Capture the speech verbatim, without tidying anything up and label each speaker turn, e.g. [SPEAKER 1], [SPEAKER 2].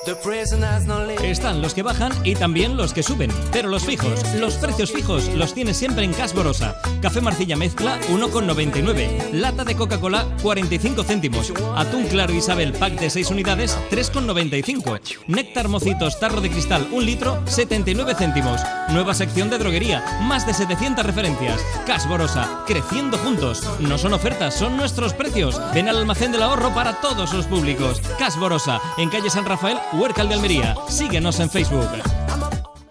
[SPEAKER 1] Están los que bajan y también los que suben, pero los fijos, los precios fijos los tienes siempre en Cash Borosa. Café Marcilla mezcla uno con noventa y nueve, lata de Coca-Cola cuarenta y cinco céntimos, atún claro Isabel pack de seis unidades tres con noventa y cinco, néctar Mocitos tarro de cristal un litro setenta y nueve céntimos. Nueva sección de droguería, más de setecientas referencias. Cash Borosa, creciendo juntos. No son ofertas, son nuestros precios. Ven al almacén del ahorro para todos los públicos. Cash Borosa, en calle San Rafael, Huércal de Almería. Síguenos en Facebook.